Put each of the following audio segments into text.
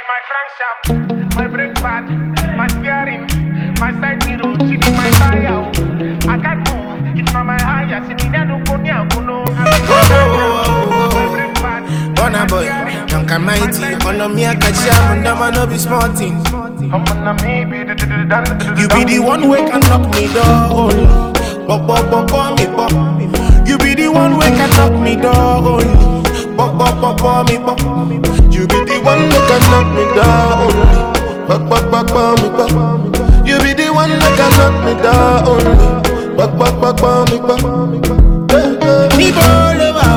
my crankshaft, my brake pad, my steering, my side mirror, she be my tire. I can't move, it's not my higher. See me there, no go near, go no. My brake pad. Bonner boy, young and mighty. On me, I catch ya, and I'm no be small thing. You be the one who can knock me down. Pop, pop, pop, pop, me pop. You be the one who can knock me down. Pop, pop, pop, pop, me pop. You be the one who can knock me down. Pop, pop, pop, pop, me pop. You be the one who can knock me down. Pop, pop, pop, pop, me pop. Me ball over,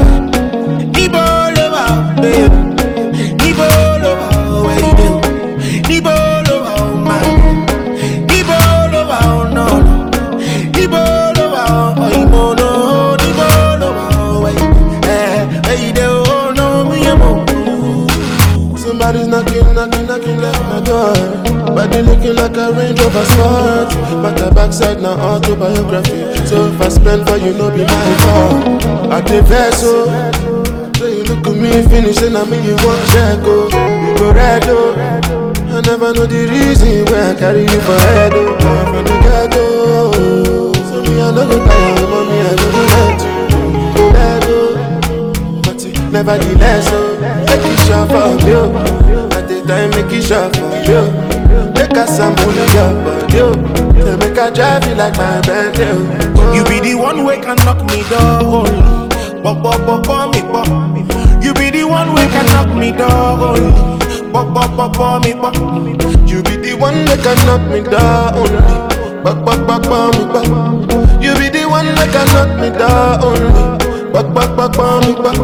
me ball over, babe. Me ball over, where you do? Me ball over, man. Me ball over, no. Me ball over, oh, you know, me ball over, where you do? Oh, no, me amo. Somebody's knocking at my door. Body looking like a Range Rover Sport. But the backside now autobiography. So if I spend for you, no be my fault. I did vessel. So you look at me finishing, I mean you want check, oh. You go red, oh. I never know the reason why I carry you for head, oh. From the get-go. So me I know you tired, mommy I know you let you go red, oh. But nevertheless, oh. Make it sure for you. At the time, make it sure for you. Make a sample of your body, they make a drive you like my Bentley. You be the one who can knock me down. Pop, pop, pop, pop, me pop. You be the one who can knock me down. Pop, pop, pop, pop, me pop. You be the one who can knock me down. Pop, pop, pop, pop, me pop. You be the one who can knock me down. Pop, pop, pop, pop, me pop.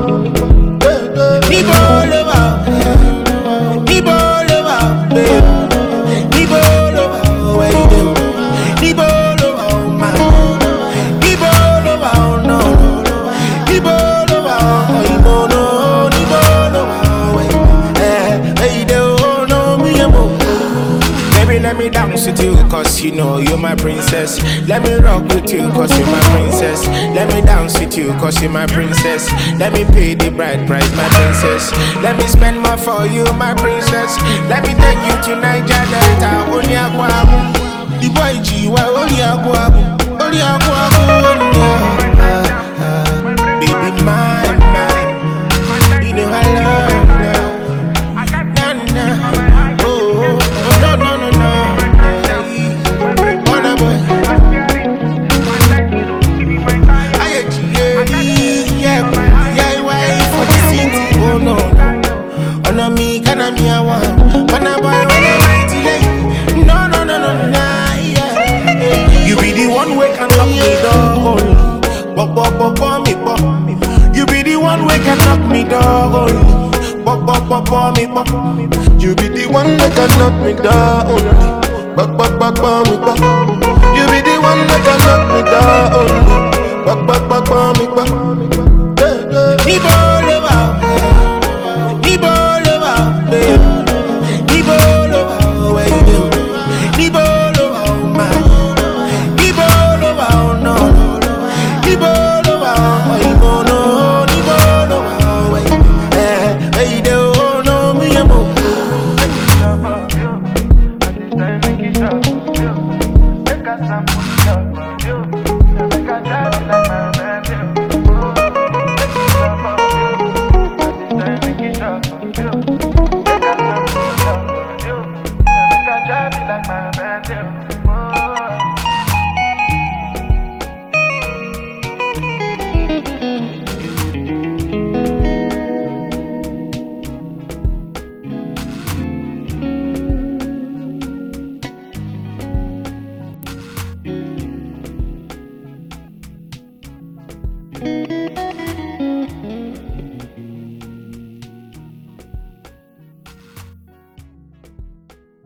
Me ball over, me ball over, babe. Me ball over, where you do? Me ball over, man. Me ball over, no. Me ball over, oh, you know, me ball over, where you do? Oh, no, me amo. Baby, let me dance with you, cause you know you're my princess. Let me rock with you, cause you're my princess. Let me dance with you, cause you're my princess. Let me pay the bride price, my princess. Let me spend more for you, my princess. Let me take you to Niger Delta, only Aquabu. The boy G, why only Aquabu? Only Aquabu, baby, mine. You know I love you. Na. Oh, no. Bonner boy. You be the one who can knock me down. Pop, pop, pop, pop, me pop. You be the one who can knock me down. Pop, pop, pop, pop, me pop. You be the one who can knock me down. Pop, pop, pop, pop, me pop. You be the one who can knock me down. Pop, pop, pop, pop, me pop. Me ball over, me ball over, babe. Me ball over, where you do? Me ball over, man. Me ball over, no. Me ball over, oh, you know, me ball over, where you do? Oh, no, me amo. Like my band.